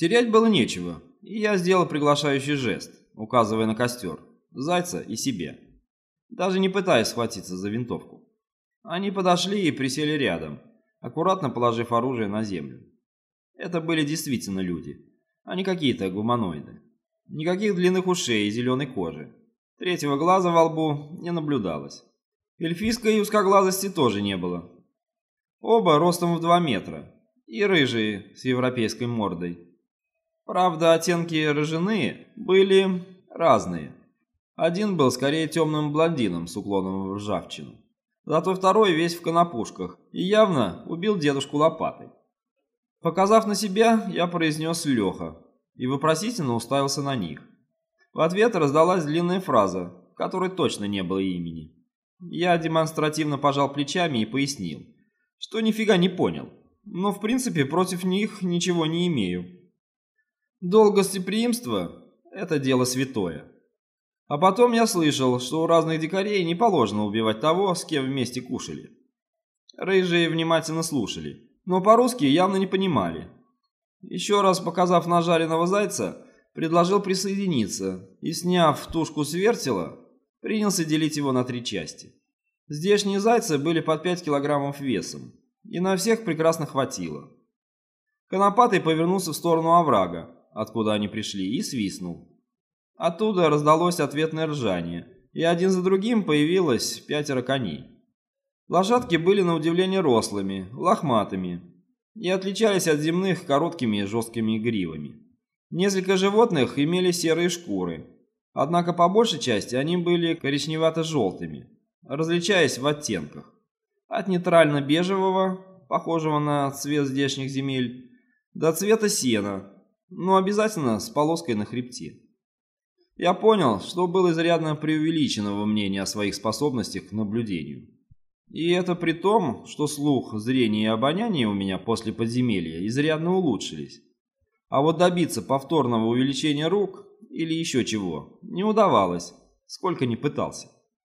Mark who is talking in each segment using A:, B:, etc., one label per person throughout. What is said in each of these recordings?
A: Терять было нечего, и я сделал приглашающий жест, указывая на костер, Зайца и себе, даже не пытаясь схватиться за винтовку. Они подошли и присели рядом, аккуратно положив оружие на землю. Это были действительно люди, а не какие-то гуманоиды. Никаких длинных ушей и зеленой кожи. Третьего глаза во лбу не наблюдалось. Эльфийской узкоглазости тоже не было. Оба ростом в 2 метра и рыжие с европейской мордой. Правда, оттенки рыжины были разные. Один был скорее темным блондином с уклоном в ржавчину. Зато второй весь в конопушках и явно убил дедушку лопатой. Показав на себя, я произнес «Леха» и вопросительно уставился на них. В ответ раздалась длинная фраза, в которой точно не было имени. Я демонстративно пожал плечами и пояснил, что нифига не понял, но в принципе против них ничего не имею. Долг гостеприимства – это дело святое. А потом я слышал, что у разных дикарей не положено убивать того, с кем вместе кушали. Рыжие внимательно слушали, но по-русски явно не понимали. Еще раз показав на жареного зайца, предложил присоединиться и, сняв тушку с вертела, принялся делить его на 3 части. Здешние зайцы были под 5 килограммов весом, и на всех прекрасно хватило. Конопатый повернулся в сторону оврага, откуда они пришли, и свистнул. Оттуда раздалось ответное ржание, и один за другим появилось 5 коней. Лошадки были на удивление рослыми, лохматыми и отличались от земных короткими жесткими гривами. Несколько животных имели серые шкуры, однако по большей части они были коричневато-желтыми, различаясь в оттенках. От нейтрально-бежевого, похожего на цвет здешних земель, до цвета сена, но обязательно с полоской на хребте. Я понял, что был изрядно преувеличенного мнения о своих способностях к наблюдению. И это при том, что слух, зрение и обоняние у меня после подземелья изрядно улучшились. А вот добиться повторного увеличения рук или еще чего не удавалось, сколько ни пытался.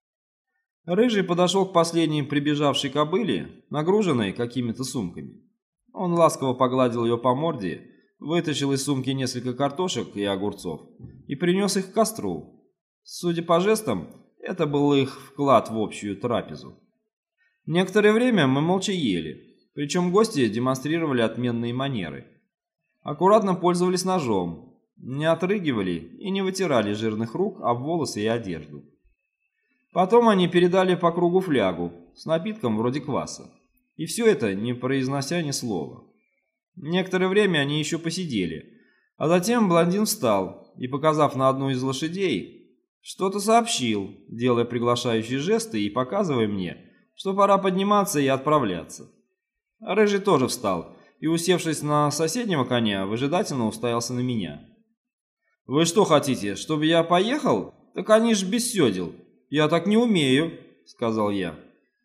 A: Рыжий подошел к последней прибежавшей кобыле, нагруженной какими-то сумками. Он ласково погладил ее по морде, вытащил из сумки несколько картошек и огурцов и принес их к костру. Судя по жестам, это был их вклад в общую трапезу. Некоторое время мы молча ели, причем гости демонстрировали отменные манеры. Аккуратно пользовались ножом, не отрыгивали и не вытирали жирных рук об волосы и одежду. Потом они передали по кругу флягу с напитком вроде кваса, и все это не произнося ни слова. Некоторое время они еще посидели, а затем блондин встал и, показав на одну из лошадей, что-то сообщил, делая приглашающие жесты и показывая мне, что пора подниматься и отправляться. Рыжий тоже встал и, усевшись на соседнего коня, выжидательно уставился на меня. «Вы что хотите, чтобы я поехал? Так они ж без седел. Я так не умею», — сказал я.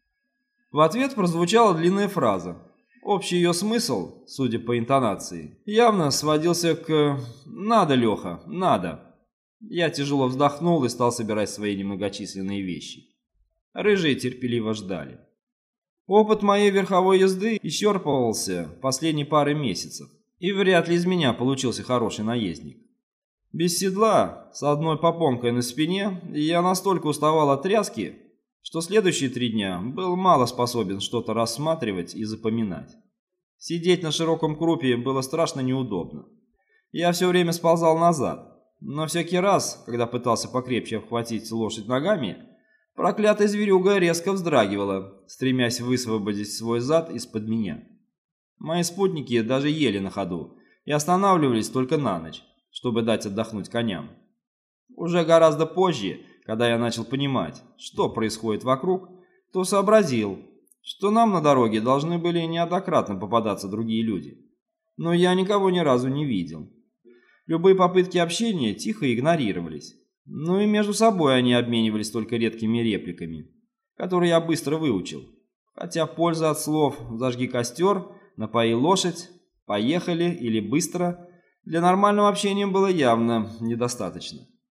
A: В ответ прозвучала длинная фраза. Общий ее смысл, судя по интонации, явно сводился к «надо, Леха, надо». Я тяжело вздохнул и стал собирать свои немногочисленные вещи. Рыжие терпеливо ждали. Опыт моей верховой езды исчерпывался последние пары месяцев, и вряд ли из меня получился хороший наездник. Без седла, с одной попонкой на спине, я настолько уставал от тряски, что следующие 3 дня был мало способен что-то рассматривать и запоминать. Сидеть на широком крупе было страшно неудобно. Я все время сползал назад, но всякий раз, когда пытался покрепче обхватить лошадь ногами, проклятая зверюга резко вздрагивала, стремясь высвободить свой зад из-под меня. Мои спутники даже ели на ходу и останавливались только на ночь, чтобы дать отдохнуть коням. Уже гораздо позже, когда я начал понимать, что происходит вокруг, то сообразил, что нам на дороге должны были неоднократно попадаться другие люди. Но я никого ни разу не видел. Любые попытки общения тихо игнорировались. Ну и между собой они обменивались только редкими репликами, которые я быстро выучил. Хотя польза от слов «зажги костер», «напои лошадь», «поехали» или «быстро» для нормального общения было явно недостаточно.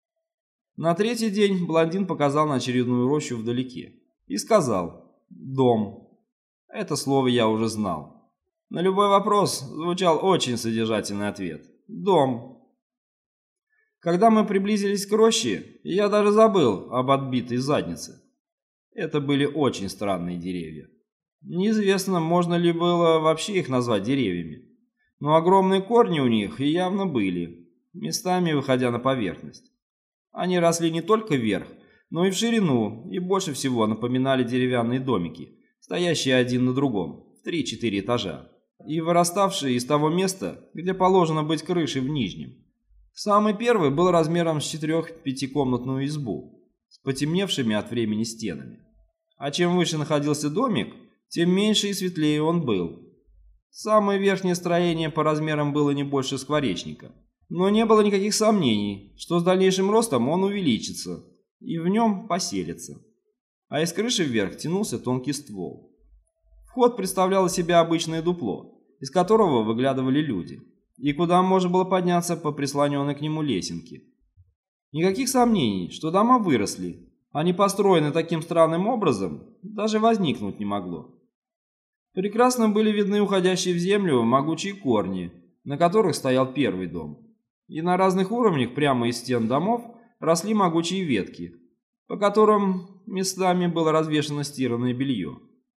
A: На 3-й день блондин показал на очередную рощу вдалеке и сказал «дом». Это слово я уже знал. На любой вопрос звучал очень содержательный ответ. Дом. Когда мы приблизились к роще, я даже забыл об отбитой заднице. Это были очень странные деревья. Неизвестно, можно ли было вообще их назвать деревьями, но огромные корни у них и явно были, местами выходя на поверхность. Они росли не только вверх, но и в ширину, и больше всего напоминали деревянные домики, стоящие один на другом, в 3-4 этажа, и выраставшие из того места, где положено быть крышей в нижнем. Самый первый был размером с 4-5-комнатную избу, с потемневшими от времени стенами. А чем выше находился домик, тем меньше и светлее он был. Самое верхнее строение по размерам было не больше скворечника, но не было никаких сомнений, что с дальнейшим ростом он увеличится и в нем поселится. А из крыши вверх тянулся тонкий ствол. Вход представлял из себя обычное дупло, из которого выглядывали люди, и куда можно было подняться по прислоненной к нему лесенке. Никаких сомнений, что дома выросли, они построены таким странным образом, даже возникнуть не могло. Прекрасно были видны уходящие в землю могучие корни, на которых стоял первый дом. И на разных уровнях прямо из стен домов росли могучие ветки, по которым местами было развешано стиранное белье.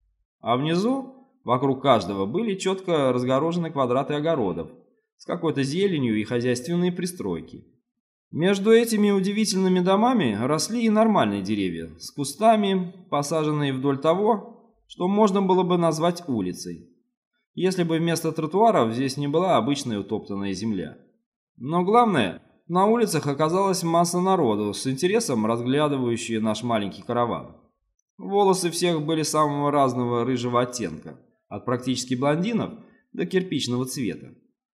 A: А внизу, вокруг каждого, были четко разгорожены квадраты огородов с какой-то зеленью и хозяйственные пристройки. Между этими удивительными домами росли и нормальные деревья с кустами, посаженные вдоль того, что можно было бы назвать улицей, если бы вместо тротуаров здесь не была обычная утоптанная земля. Но главное, на улицах оказалась масса народу, с интересом разглядывающие наш маленький караван. Волосы всех были самого разного рыжего оттенка, от практически блондинов до кирпичного цвета.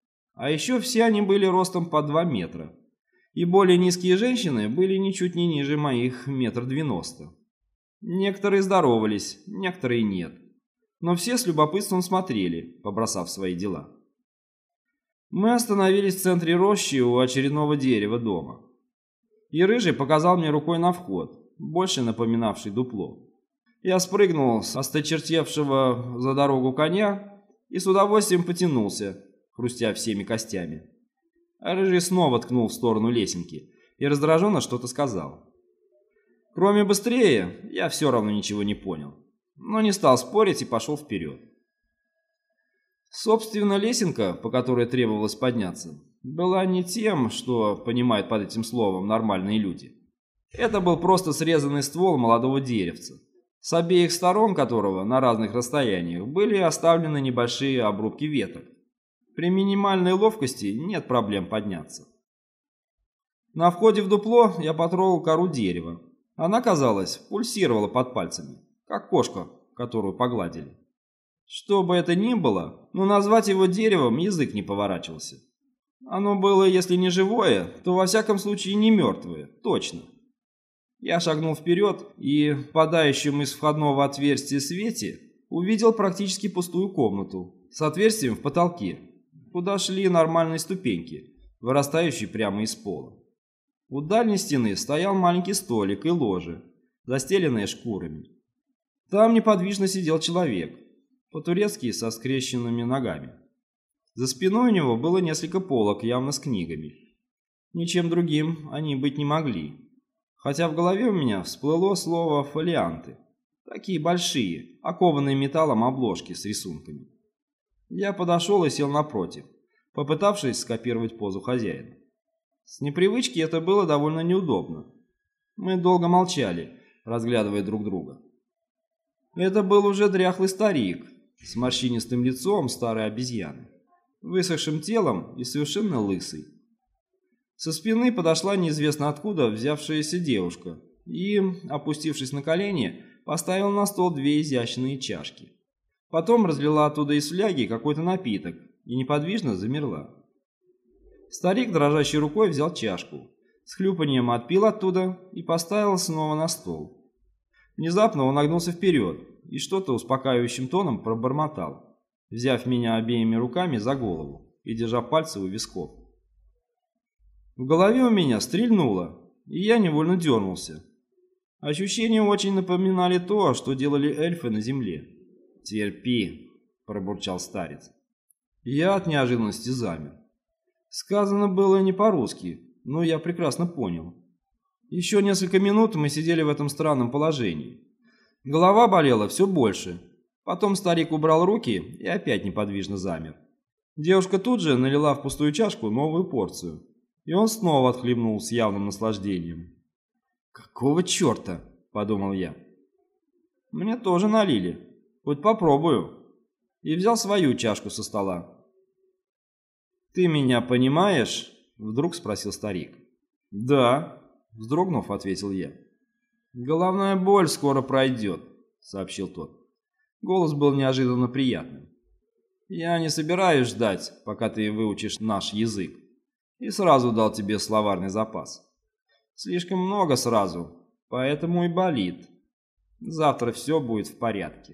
A: А еще все они были ростом по 2 метра, и более низкие женщины были ничуть не ниже моих 1,90 м. Некоторые здоровались, некоторые нет, но все с любопытством смотрели, побросав свои дела. Мы остановились в центре рощи у очередного дерева дома. И Рыжий показал мне рукой на вход, больше напоминавший дупло. Я спрыгнул с осточертевшего за дорогу коня и с удовольствием потянулся, хрустя всеми костями. А Рыжий снова ткнул в сторону лесенки и раздраженно что-то сказал. Кроме «быстрее», я все равно ничего не понял, но не стал спорить и пошел вперед. Собственно, лесенка, по которой требовалось подняться, была не тем, что понимают под этим словом нормальные люди. Это был просто срезанный ствол молодого деревца, с обеих сторон которого на разных расстояниях были оставлены небольшие обрубки веток. При минимальной ловкости нет проблем подняться. На входе в дупло я потрогал кору дерева. Она, казалось, пульсировала под пальцами, как кошка, которую погладили. Что бы это ни было, но назвать его деревом язык не поворачивался. Оно было, если не живое, то во всяком случае не мертвое, точно. Я шагнул вперед и в падающем из входного отверстия свете увидел практически пустую комнату с отверстием в потолке, куда шли нормальные ступеньки, вырастающие прямо из пола. У дальней стены стоял маленький столик и ложе, застеленные шкурами. Там неподвижно сидел человек, по-турецки со скрещенными ногами. За спиной у него было несколько полок, явно с книгами. Ничем другим они быть не могли. Хотя в голове у меня всплыло слово «фолианты». Такие большие, окованные металлом обложки с рисунками. Я подошел и сел напротив, попытавшись скопировать позу хозяина. С непривычки это было довольно неудобно. Мы долго молчали, разглядывая друг друга. Это был уже дряхлый старик, с морщинистым лицом старой обезьяны, высохшим телом и совершенно лысый. Со спины подошла неизвестно откуда взявшаяся девушка и, опустившись на колени, поставила на стол 2 изящные чашки. Потом разлила оттуда из фляги какой-то напиток и неподвижно замерла. Старик дрожащей рукой взял чашку, с хлюпаньем отпил оттуда и поставил снова на стол. Внезапно он нагнулся вперед и что-то успокаивающим тоном пробормотал, взяв меня обеими руками за голову и держа пальцы у висков. В голове у меня стрельнуло, и я невольно дернулся. Ощущения очень напоминали то, что делали эльфы на земле. «Терпи», — пробурчал старец. Я от неожиданности замер. Сказано было не по-русски, но я прекрасно понял. Еще несколько минут мы сидели в этом странном положении. Голова болела все больше. Потом старик убрал руки и опять неподвижно замер. Девушка тут же налила в пустую чашку новую порцию, и он снова отхлебнул с явным наслаждением. «Какого черта?» – подумал я. «Мне тоже налили. Хоть попробую». И взял свою чашку со стола. «Ты меня понимаешь?» – вдруг спросил старик. «Да», – вздрогнув, ответил я. «Головная боль скоро пройдет», – сообщил тот. Голос был неожиданно приятным. «Я не собираюсь ждать, пока ты выучишь наш язык, и сразу дал тебе словарный запас. Слишком много сразу, поэтому и болит. Завтра все будет в порядке.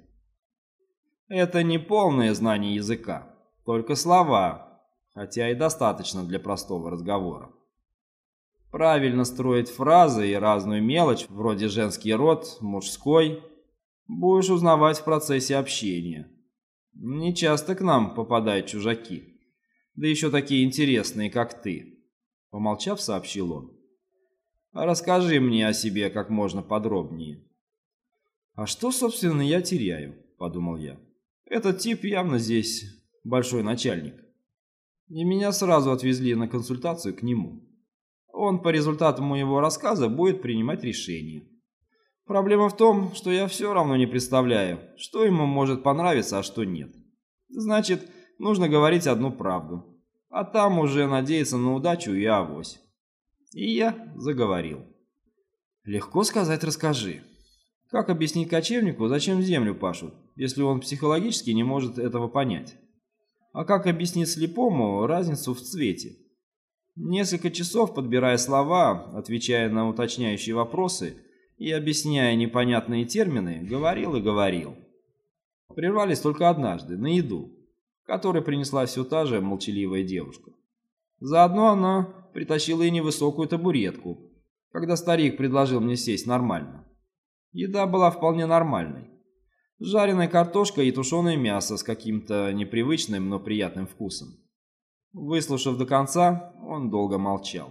A: Это не полное знание языка, только слова, хотя и достаточно для простого разговора. Правильно строить фразы и разную мелочь, вроде женский род, мужской, будешь узнавать в процессе общения. Не часто к нам попадают чужаки, да еще такие интересные, как ты», — помолчав, сообщил он. «Расскажи мне о себе как можно подробнее». «А что, собственно, я теряю?» — подумал я. «Этот тип явно здесь большой начальник». И меня сразу отвезли на консультацию к нему. Он по результатам моего рассказа будет принимать решение. Проблема в том, что я все равно не представляю, что ему может понравиться, а что нет. Значит, нужно говорить одну правду, а там уже надеяться на удачу и авось. И я заговорил. «Легко сказать, расскажи. Как объяснить кочевнику, зачем землю пашут, если он психологически не может этого понять? А как объяснить слепому разницу в цвете? Несколько часов, подбирая слова, отвечая на уточняющие вопросы и объясняя непонятные термины, говорил и говорил. Прервались только однажды, на еду, которую принесла все та же молчаливая девушка. Заодно она притащила и невысокую табуретку, когда старик предложил мне сесть нормально. Еда была вполне нормальной. Жареная картошка и тушеное мясо с каким-то непривычным, но приятным вкусом. Выслушав до конца, он долго молчал.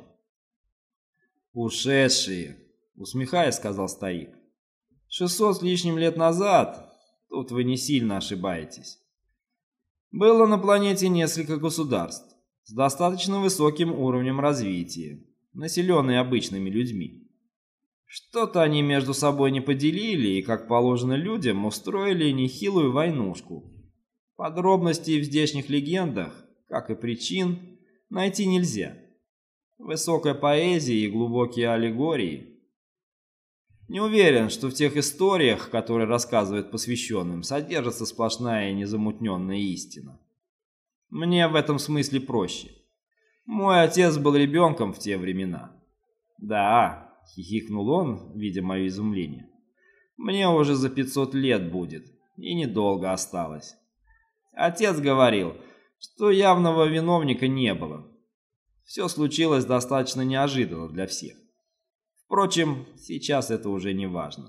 A: «Ушедшие», — усмехаясь, сказал старик. 600 с лишним лет назад, тут вы не сильно ошибаетесь, было на планете несколько государств с достаточно высоким уровнем развития, населенные обычными людьми. Что-то они между собой не поделили и, как положено людям, устроили нехилую войнушку. Подробностей в здешних легендах, как и причин, найти нельзя. Высокая поэзия и глубокие аллегории. Не уверен, что в тех историях, которые рассказывают посвященным, содержится сплошная и незамутненная истина. Мне в этом смысле проще. Мой отец был ребенком в те времена. Да, хихикнул он, видя мое изумление. Мне уже за 500 лет будет, и недолго осталось. Отец говорил, что явного виновника не было. Все случилось достаточно неожиданно для всех. Впрочем, сейчас это уже не важно.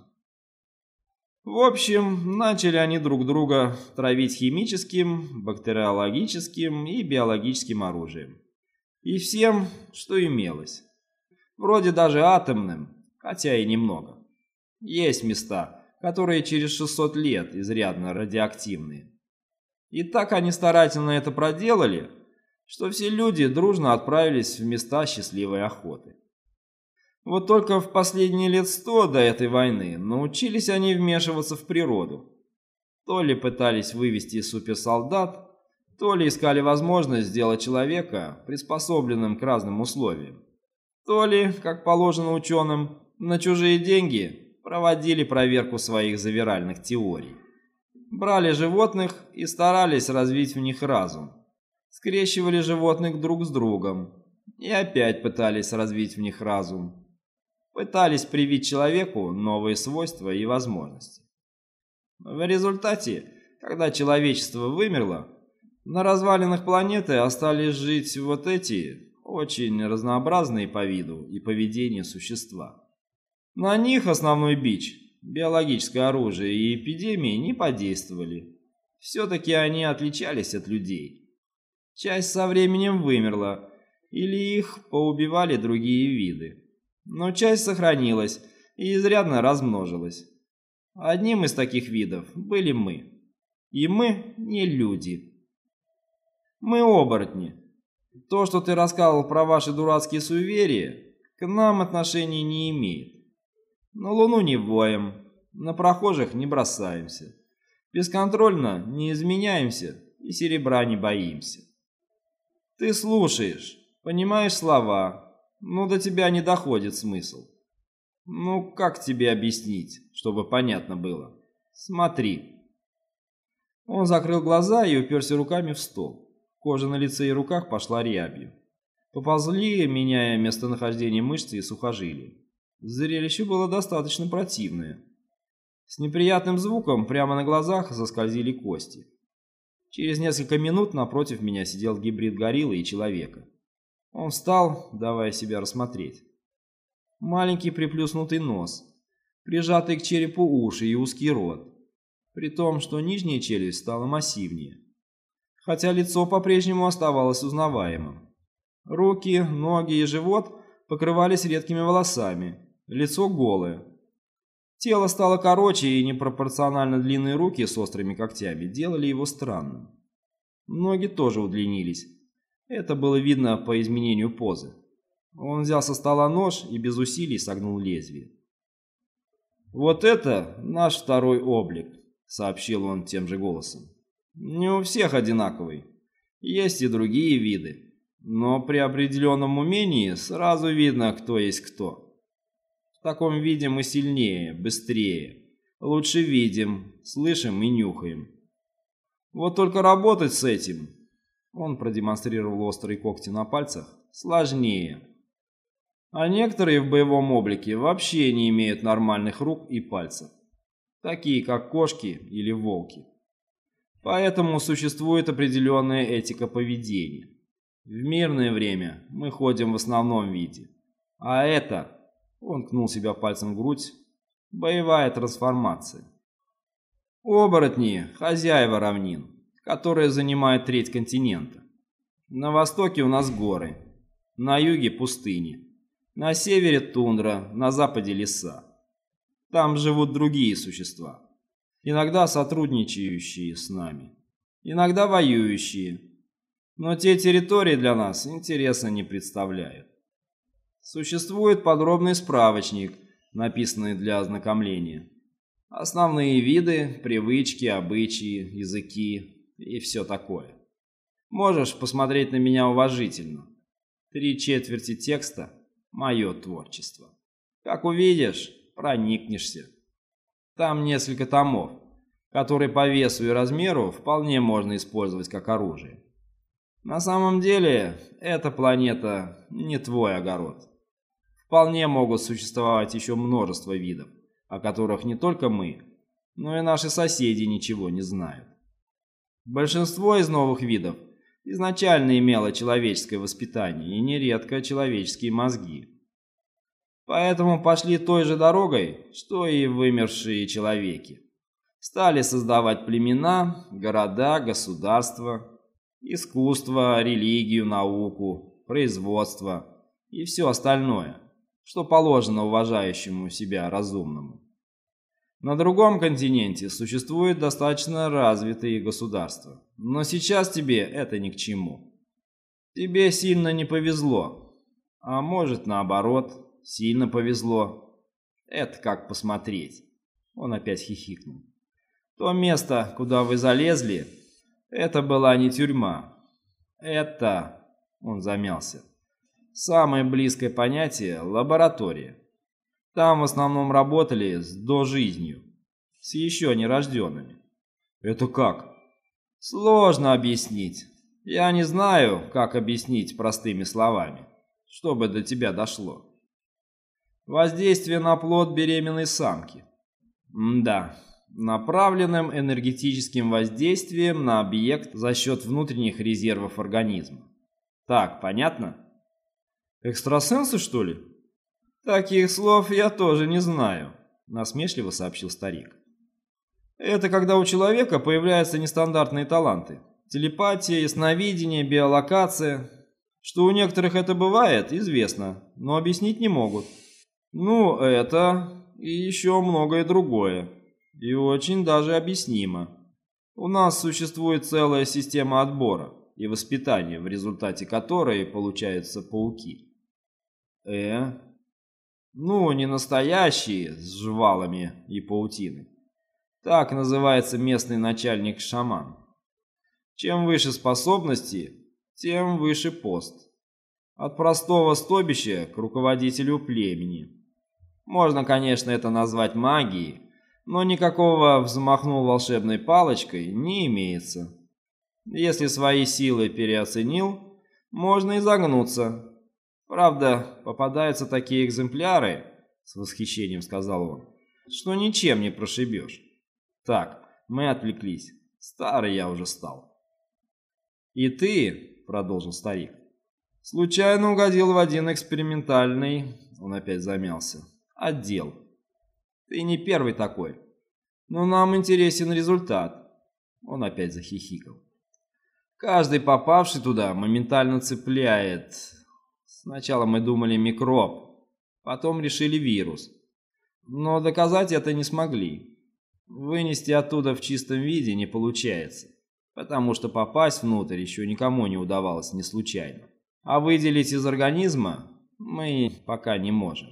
A: В общем, начали они друг друга травить химическим, бактериологическим и биологическим оружием. И всем, что имелось. Вроде даже атомным, хотя и немного. Есть места, которые через 600 лет изрядно радиоактивные. И так они старательно это проделали, что все люди дружно отправились в места счастливой охоты. Вот только в последние лет 100 до этой войны научились они вмешиваться в природу. То ли пытались вывести суперсолдат, то ли искали возможность сделать человека приспособленным к разным условиям. То ли, как положено ученым, на чужие деньги проводили проверку своих завиральных теорий. Брали животных и старались развить в них разум. Скрещивали животных друг с другом и опять пытались развить в них разум. Пытались привить человеку новые свойства и возможности. В результате, когда человечество вымерло, на развалинах планеты остались жить вот эти очень разнообразные по виду и поведению существа. На них основной бич, биологическое оружие и эпидемии не подействовали. Все-таки они отличались от людей. Часть со временем вымерла, или их поубивали другие виды. Но часть сохранилась и изрядно размножилась. Одним из таких видов были мы. И мы не люди. Мы оборотни. То, что ты рассказывал про ваши дурацкие суеверия, к нам отношения не имеет. На Луну не воем, на прохожих не бросаемся. Бесконтрольно не изменяемся и серебра не боимся. Ты слушаешь, понимаешь слова, но до тебя не доходит смысл. Ну, как тебе объяснить, чтобы понятно было? Смотри. Он закрыл глаза и уперся руками в стол. Кожа на лице и руках пошла рябью. Поползли, меняя местонахождение мышцы и сухожилий. Зрелище было достаточно противное. С неприятным звуком прямо на глазах заскользили кости. Через несколько минут напротив меня сидел гибрид гориллы и человека. Он встал, давая себя рассмотреть. Маленький приплюснутый нос, прижатый к черепу уши и узкий рот, при том, что нижняя челюсть стала массивнее, хотя лицо по-прежнему оставалось узнаваемым. Руки, ноги и живот покрывались редкими волосами, лицо голое. Тело стало короче, и непропорционально длинные руки с острыми когтями делали его странным. Ноги тоже удлинились. Это было видно по изменению позы. Он взял со стола нож и без усилий согнул лезвие. «Вот это наш второй облик», — сообщил он тем же голосом. «Не у всех одинаковый. Есть и другие виды. Но при определенном умении сразу видно, кто есть кто. В таком виде мы сильнее, быстрее, лучше видим, слышим и нюхаем. Вот только работать с этим, он продемонстрировал острые когти на пальцах, сложнее. А некоторые в боевом облике вообще не имеют нормальных рук и пальцев, такие как кошки или волки. Поэтому существует определенная этика поведения. В мирное время мы ходим в основном виде, а это... Он ткнул себя пальцем в грудь. Боевая трансформация. Оборотни – хозяева равнин, которые занимают треть континента. На востоке у нас горы, на юге пустыни, на севере тундра, на западе леса. Там живут другие существа, иногда сотрудничающие с нами, иногда воюющие. Но те территории для нас интереса не представляют. Существует подробный справочник, написанный для ознакомления. Основные виды, привычки, обычаи, языки и все такое. Можешь посмотреть на меня уважительно. 3/4 текста – мое творчество. Как увидишь, проникнешься. Там несколько томов, которые по весу и размеру вполне можно использовать как оружие. На самом деле, эта планета не твой огород. Вполне могут существовать еще множество видов, о которых не только мы, но и наши соседи ничего не знают. Большинство из новых видов изначально имело человеческое воспитание и нередко человеческие мозги. Поэтому пошли той же дорогой, что и вымершие человеки. Стали создавать племена, города, государства, искусство, религию, науку, производство и все остальное, что положено уважающему себя разумному. На другом континенте существуют достаточно развитые государства, но сейчас тебе это ни к чему. Тебе сильно не повезло, а может наоборот, сильно повезло. Это как посмотреть. Он опять хихикнул. То место, куда вы залезли, это была не тюрьма. Это, он замялся, самое близкое понятие – лаборатория. Там в основном работали с дожизнью, с еще нерожденными. Это как? Сложно объяснить. Я не знаю, как объяснить простыми словами, чтобы до тебя дошло. Воздействие на плод беременной самки. Да, направленным энергетическим воздействием на объект за счет внутренних резервов организма. Так, понятно? Экстрасенсы, что ли? Таких слов я тоже не знаю, насмешливо сообщил старик. Это когда у человека появляются нестандартные таланты. Телепатия, ясновидение, биолокация. Что у некоторых это бывает, известно, но объяснить не могут. Ну, это и еще многое другое. И очень даже объяснимо. У нас существует целая система отбора и воспитания, в результате которой получаются пауки. Ну, не настоящие, с жвалами и паутиной. Так называется местный начальник-шаман. Чем выше способности, тем выше пост. От простого стойбища к руководителю племени. Можно, конечно, это назвать магией, но никакого взмахнул волшебной палочкой не имеется. Если свои силы переоценил, можно и загнуться. Правда, попадаются такие экземпляры, с восхищением сказал он, что ничем не прошибешь. Так, мы отвлеклись. Старый я уже стал. И ты, продолжил старик, случайно угодил в один экспериментальный, он опять замялся, отдел. Ты не первый такой. Но нам интересен результат. Он опять захихикал. Каждый попавший туда моментально цепляет. Сначала мы думали микроб, потом решили вирус. Но доказать это не смогли. Вынести оттуда в чистом виде не получается, потому что попасть внутрь еще никому не удавалось не случайно. А выделить из организма мы пока не можем.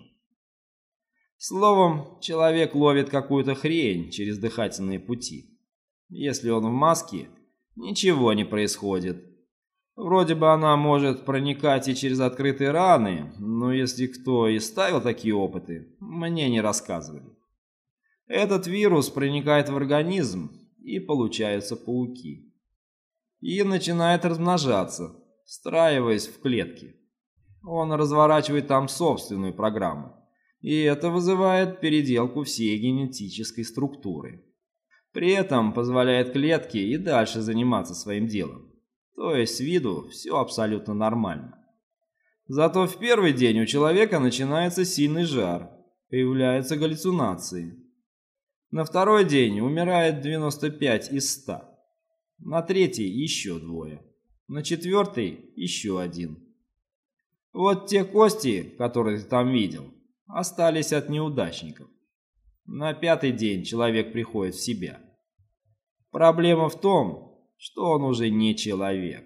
A: Словом, человек ловит какую-то хрень через дыхательные пути. Если он в маске, ничего не происходит. Вроде бы она может проникать и через открытые раны, но если кто и ставил такие опыты, мне не рассказывали. Этот вирус проникает в организм, и получаются пауки. И начинает размножаться, встраиваясь в клетки. Он разворачивает там собственную программу. И это вызывает переделку всей генетической структуры. При этом позволяет клетке и дальше заниматься своим делом. То есть с виду все абсолютно нормально. Зато в первый день у человека начинается сильный жар, появляются галлюцинации. На второй день умирает 95 из 100. На третий еще 2. На четвертый еще 1. Вот те кости, которые ты там видел, остались от неудачников. На 5-й день человек приходит в себя. Проблема в том, что он уже не человек.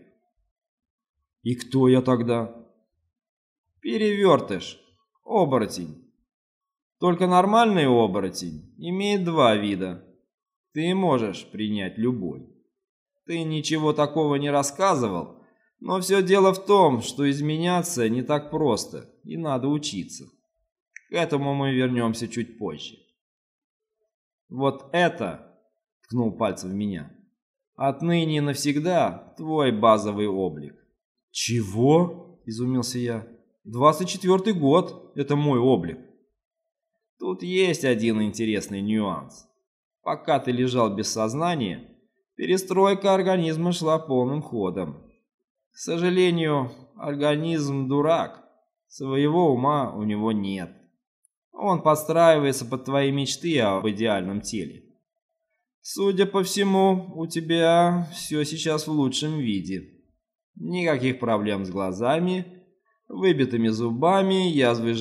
A: И кто я тогда? Перевертыш, оборотень. Только нормальный оборотень имеет 2 вида. Ты можешь принять любой. Ты ничего такого не рассказывал, но все дело в том, что изменяться не так просто, и надо учиться. К этому мы вернемся чуть позже. Вот это, ткнул пальцем в меня, отныне и навсегда твой базовый облик. Чего? Изумился я. 24-й год, это мой облик. Тут есть один интересный нюанс. Пока ты лежал без сознания, перестройка организма шла полным ходом. К сожалению, организм дурак, своего ума у него нет. Он подстраивается под твои мечты об идеальном теле. Судя по всему, у тебя все сейчас в лучшем виде. Никаких проблем с глазами, выбитыми зубами, язвой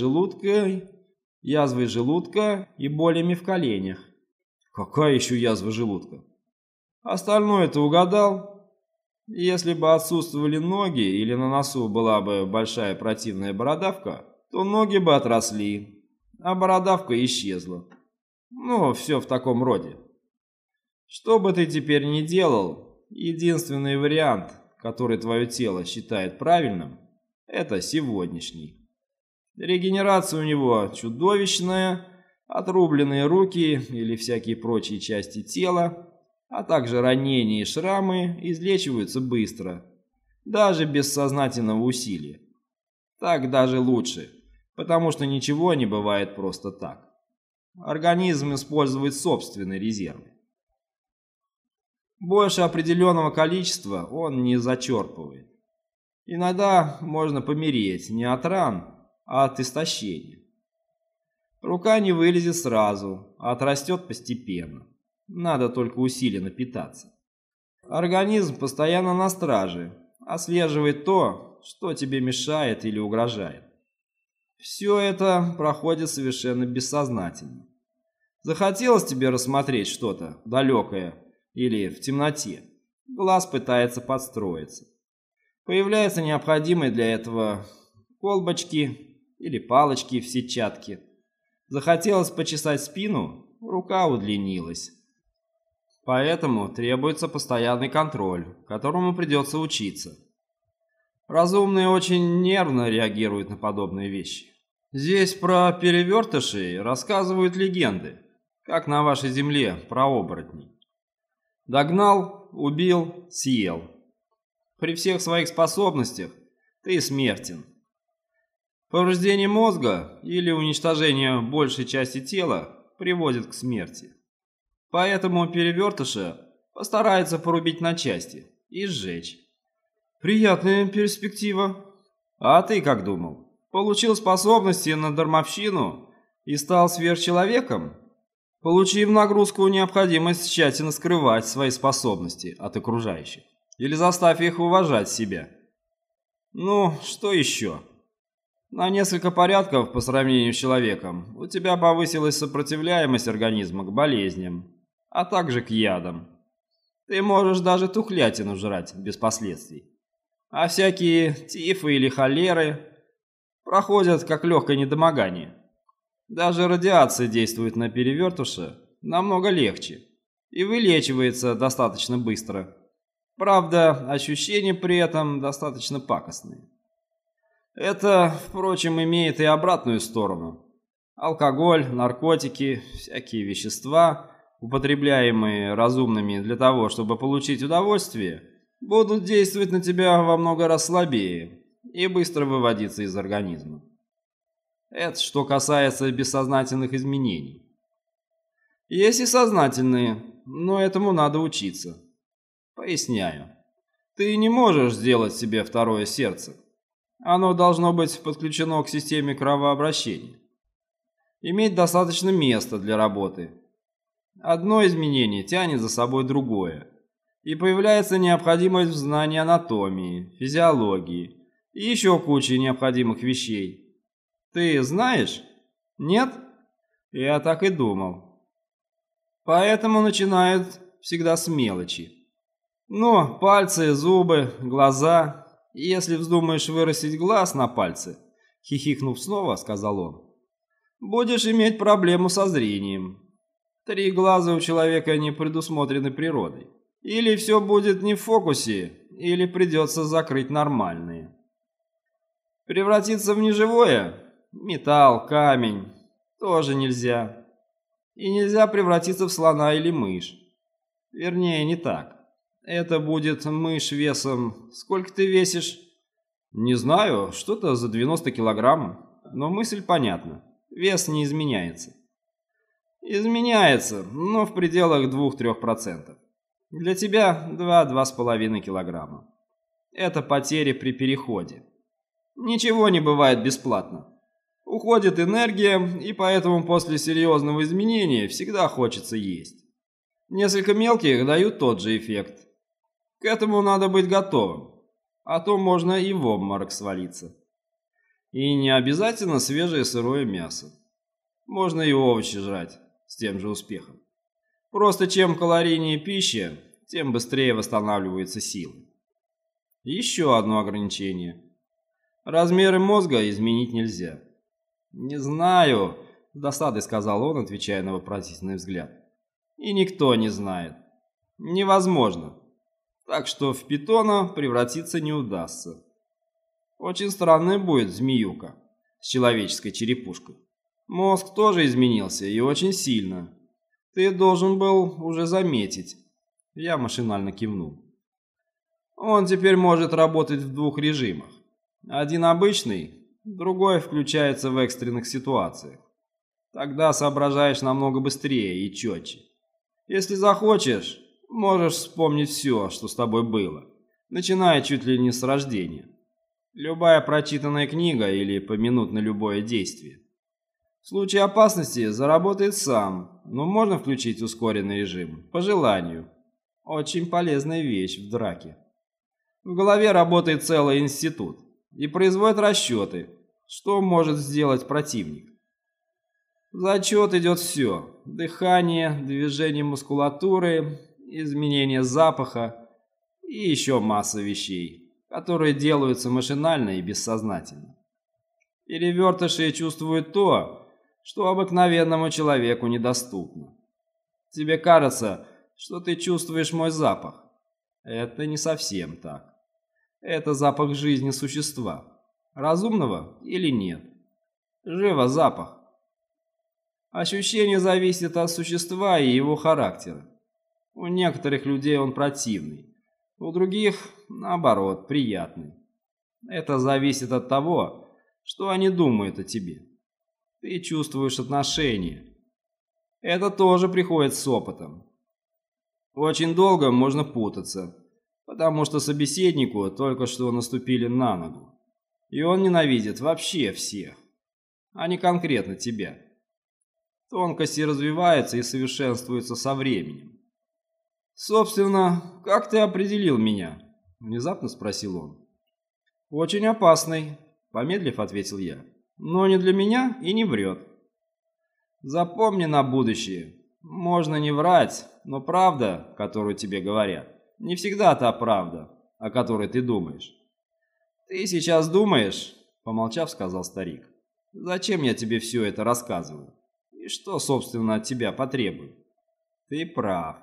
A: желудка и болями в коленях. Какая еще язва желудка? Остальное ты угадал? Если бы отсутствовали ноги или на носу была бы большая противная бородавка, то ноги бы отросли, а бородавка исчезла. Ну, все в таком роде. Что бы ты теперь ни делал, единственный вариант, который твое тело считает правильным, это сегодняшний. Регенерация у него чудовищная, отрубленные руки или всякие прочие части тела, а также ранения и шрамы излечиваются быстро, даже без сознательного усилия. Так даже лучше, потому что ничего не бывает просто так. Организм использует собственные резервы. Больше определенного количества он не зачерпывает. Иногда можно помереть не от ран, а от истощения. Рука не вылезет сразу, а отрастет постепенно. Надо только усиленно питаться. Организм постоянно на страже, отслеживает то, что тебе мешает или угрожает. Все это проходит совершенно бессознательно. Захотелось тебе рассмотреть что-то далекое или в темноте. Глаз пытается подстроиться. Появляются необходимые для этого колбочки или палочки в сетчатке. Захотелось почесать спину, рука удлинилась. Поэтому требуется постоянный контроль, которому придется учиться. Разумные очень нервно реагируют на подобные вещи. Здесь про перевертышей рассказывают легенды, как на вашей земле про оборотней. Догнал, убил, съел. При всех своих способностях ты смертен. Повреждение мозга или уничтожение большей части тела приводит к смерти. Поэтому перевертыша постарается порубить на части и сжечь. Приятная перспектива. А ты как думал? Получил способности на дармовщину и стал сверхчеловеком? Получи в нагрузку необходимость тщательно скрывать свои способности от окружающих. Или заставь их уважать себя. Ну, что еще? На несколько порядков по сравнению с человеком у тебя повысилась сопротивляемость организма к болезням, а также к ядам. Ты можешь даже тухлятину жрать без последствий. А всякие тифы или холеры проходят как легкое недомогание. Даже радиация действует на перевертыша намного легче и вылечивается достаточно быстро. Правда, ощущения при этом достаточно пакостные. Это, впрочем, имеет и обратную сторону. Алкоголь, наркотики, всякие вещества, употребляемые разумными для того, чтобы получить удовольствие, будут действовать на тебя во много раз слабее и быстро выводиться из организма. Это что касается бессознательных изменений. Есть и сознательные, но этому надо учиться. Поясняю. Ты не можешь сделать себе второе сердце. Оно должно быть подключено к системе кровообращения. Иметь достаточно места для работы. Одно изменение тянет за собой другое. И появляется необходимость в знании анатомии, физиологии и еще кучи необходимых вещей. Ты знаешь? Нет? Я так и думал. Поэтому начинают всегда с мелочи. Но пальцы, зубы, глаза. И если вздумаешь вырастить глаз на пальце, хихикнув снова, сказал он, будешь иметь проблему со зрением. 3 глаза у человека не предусмотрены природой. Или все будет не в фокусе, или придется закрыть нормальные. Превратиться в неживое? Металл, камень. Тоже нельзя. И нельзя превратиться в слона или мышь. Вернее, не так. Это будет мышь весом... Сколько ты весишь? Не знаю, что-то за 90 килограмм. Но мысль понятна. Вес не изменяется. Изменяется, но в пределах 2-3%. Для тебя 2-2,5 килограмма. Это потери при переходе. Ничего не бывает бесплатно. Уходит энергия, и поэтому после серьезного изменения всегда хочется есть. Несколько мелких дают тот же эффект. К этому надо быть готовым, а то можно и в обморок свалиться. И не обязательно свежее сырое мясо. Можно и овощи жрать с тем же успехом. Просто чем калорийнее пища, тем быстрее восстанавливаются силы. Еще одно ограничение. Размеры мозга изменить нельзя. «Не знаю», — с досадой сказал он, отвечая на вопросительный взгляд. «И никто не знает. Невозможно. Так что в питона превратиться не удастся. Очень странная будет змеюка с человеческой черепушкой. Мозг тоже изменился и очень сильно. Ты должен был уже заметить». Я машинально кивнул. Он теперь может работать в 2 режимах. Один обычный, другой включается в экстренных ситуациях. Тогда соображаешь намного быстрее и четче. Если захочешь, можешь вспомнить все, что с тобой было, начиная чуть ли не с рождения. Любая прочитанная книга или поминутно любое действие. В случае опасности заработает сам, но можно включить ускоренный режим, по желанию. Очень полезная вещь в драке. В голове работает целый институт, и производит расчеты, что может сделать противник. В зачет идет все: дыхание, движение мускулатуры, изменение запаха и еще масса вещей, которые делаются машинально и бессознательно. Перевертыши чувствуют то, что обыкновенному человеку недоступно. Тебе кажется, что ты чувствуешь мой запах. Это не совсем так. Это запах жизни существа. Разумного или нет. Живо запах. Ощущение зависит от существа и его характера. У некоторых людей он противный, у других, наоборот, приятный. Это зависит от того, что они думают о тебе. Ты чувствуешь отношения. Это тоже приходит с опытом. Очень долго можно путаться, потому что собеседнику только что наступили на ногу. И он ненавидит вообще всех, а не конкретно тебя. Тонкости развиваются и совершенствуются со временем. «Собственно, как ты определил меня?» – внезапно спросил он. «Очень опасный», – помедлив ответил я. «Но не для меня и не врет. Запомни на будущее. Можно не врать, но правда, которую тебе говорят, не всегда та правда, о которой ты думаешь». «Ты сейчас думаешь?» – помолчав, сказал старик. «Зачем я тебе все это рассказываю? И что, собственно, от тебя потребую?» «Ты прав.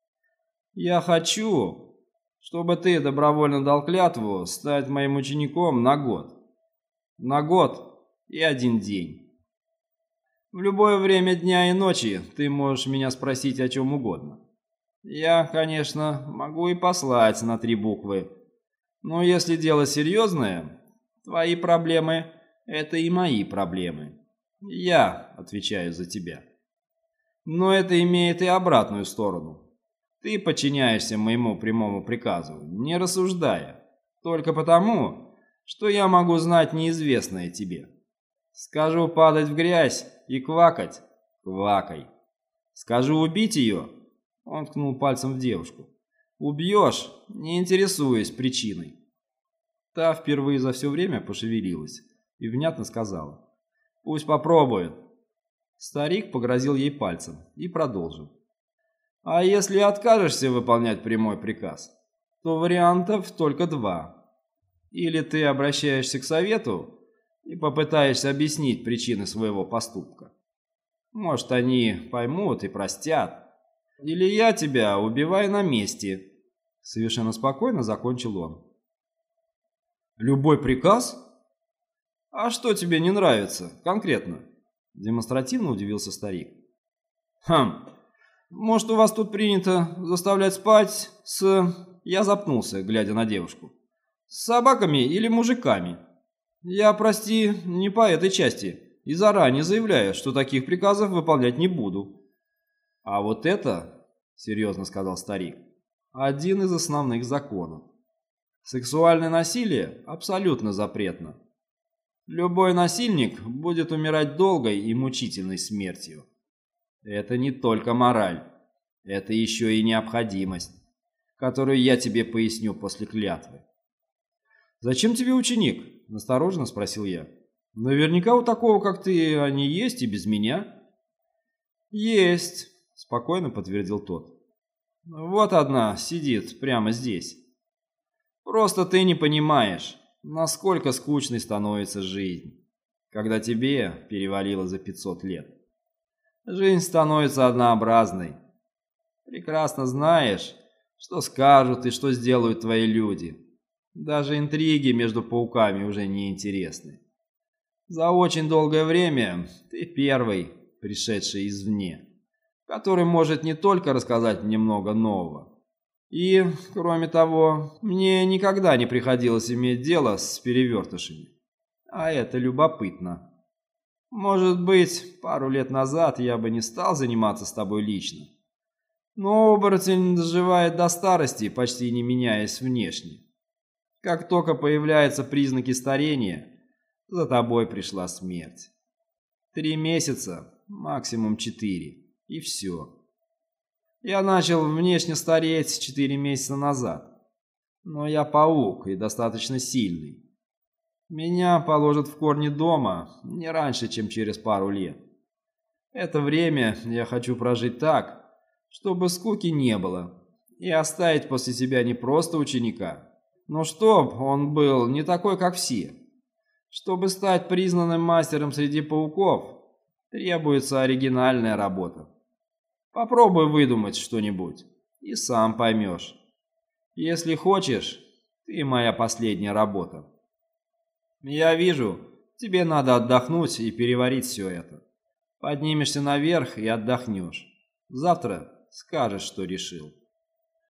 A: Я хочу, чтобы ты добровольно дал клятву стать моим учеником на год. На год и 1 день. В любое время дня и ночи ты можешь меня спросить о чем угодно. Я, конечно, могу и послать на 3 буквы, но если дело серьезное, твои проблемы – это и мои проблемы. Я отвечаю за тебя. Но это имеет и обратную сторону. Ты подчиняешься моему прямому приказу, не рассуждая, только потому, что я могу знать неизвестное тебе. Скажу падать в грязь и квакать – квакай. Скажу убить ее – он ткнул пальцем в девушку. Убьешь, не интересуясь причиной. Та впервые за все время пошевелилась и внятно сказала: «Пусть попробует». Старик погрозил ей пальцем и продолжил: «А если откажешься выполнять прямой приказ, то вариантов только 2. Или ты обращаешься к совету и попытаешься объяснить причины своего поступка. Может, они поймут и простят. Или я тебя убиваю на месте». Совершенно спокойно закончил он. «Любой приказ? А что тебе не нравится конкретно?» Демонстративно удивился старик. Может, у вас тут принято заставлять спать с...» Я запнулся, глядя на девушку. «С собаками или мужиками? Я, прости, не по этой части, и заранее заявляю, что таких приказов выполнять не буду». «А вот это, — серьезно сказал старик, — один из основных законов. Сексуальное насилие абсолютно запретно. Любой насильник будет умирать долгой и мучительной смертью. Это не только мораль, это еще и необходимость, которую я тебе поясню после клятвы». «Зачем тебе ученик?» – настороженно спросил я. «Наверняка у такого, как ты, они есть и без меня». «Есть», – спокойно подтвердил тот. «Вот одна сидит прямо здесь. Просто ты не понимаешь, насколько скучной становится жизнь, когда тебе перевалило за 500 лет. Жизнь становится однообразной. Прекрасно знаешь, что скажут и что сделают твои люди. Даже интриги между пауками уже не интересны. За очень долгое время ты первый, пришедший извне, который может не только рассказать мне много нового. И, кроме того, мне никогда не приходилось иметь дело с перевертышами. А это любопытно. Может быть, пару лет назад я бы не стал заниматься с тобой лично. Но оборотень доживает до старости, почти не меняясь внешне. Как только появляются признаки старения, за тобой пришла смерть. 3 месяца, максимум 4, и все. Я начал внешне стареть 4 месяца назад, но я паук и достаточно сильный. Меня положат в корни дома не раньше, чем через пару лет. Это время я хочу прожить так, чтобы скуки не было, и оставить после себя не просто ученика, но чтоб он был не такой, как все. Чтобы стать признанным мастером среди пауков, требуется оригинальная работа. Попробуй выдумать что-нибудь, и сам поймешь. Если хочешь, ты моя последняя работа. Я вижу, тебе надо отдохнуть и переварить все это. Поднимешься наверх и отдохнешь. Завтра скажешь, что решил.